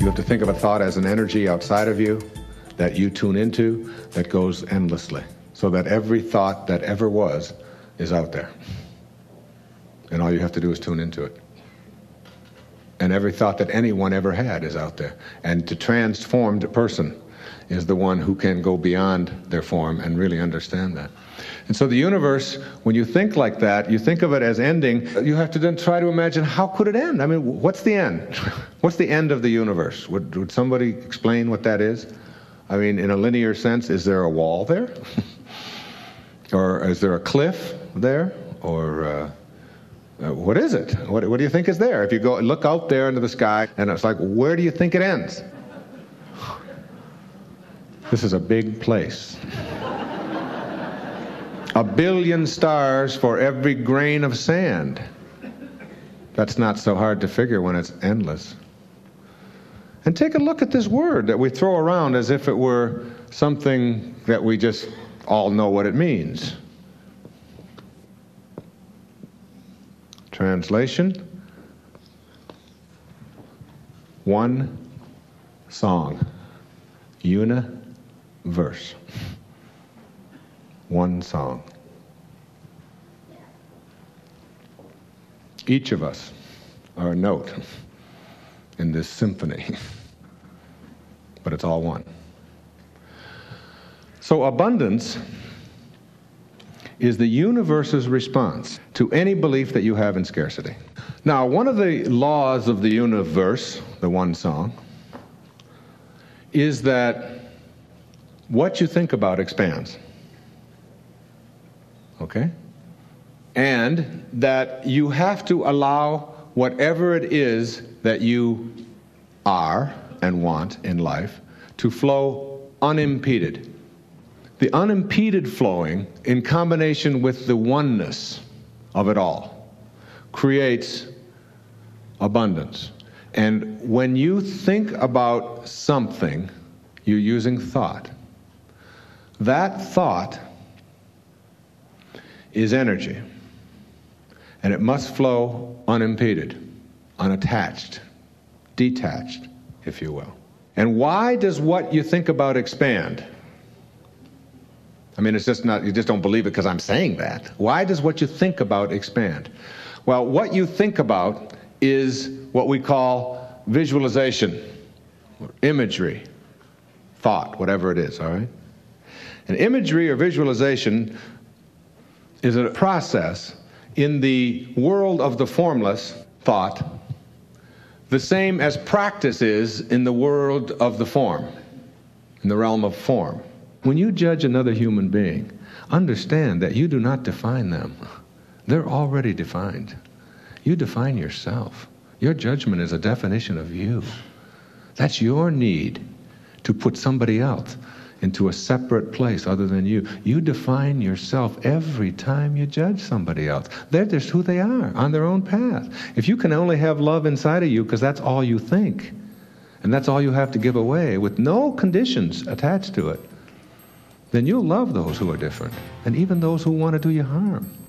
You have to think of a thought as an energy outside of you that you tune into that goes endlessly, so that every thought that ever was is out there. And all you have to do is tune into it. And every thought that anyone ever had is out there. And the transformed person is the one who can go beyond their form and really understand that. And so the universe, when you think like that, you think of it as ending, you have to then try to imagine, how could it end? I mean, what's the end? What's the end of the universe? Would somebody explain what that is? I mean, in a linear sense, is there a wall there? Or is there a cliff there? Or what is it? What do you think is there? If you go look out there into the sky, and it's like, where do you think it ends? This is a big place. 1 billion stars for every grain of sand. That's not so hard to figure when it's endless. And take a look at this word that we throw around as if it were something that we just all know what it means. Translation: one song. Universe. One song. Each of us are a note in this symphony, but it's all one. So abundance is the universe's response to any belief that you have in scarcity. Now, one of the laws of the universe, the one song, is that what you think about expands. Okay? And that you have to allow whatever it is that you are and want in life to flow unimpeded. The unimpeded flowing, in combination with the oneness of it all, creates abundance. And when you think about something, you're using thought. That thought is energy. And it must flow unimpeded, unattached, detached, if you will. And why does what you think about expand? I mean, it's just not, you just don't believe it because I'm saying that. Why does what you think about expand? Well, what you think about is what we call visualization, or imagery, thought, whatever it is, all right? And imagery or visualization is a process in the world of the formless thought, the same as practice is in the world of the form, in the realm of form. When you judge another human being, understand that you do not define them. They're already defined. You define yourself. Your judgment is a definition of you. That's your need to put somebody else into a separate place other than you. You define yourself every time you judge somebody else. They're just who they are, on their own path. If you can only have love inside of you because that's all you think, and that's all you have to give away with no conditions attached to it, then you'll love those who are different, and even those who want to do you harm.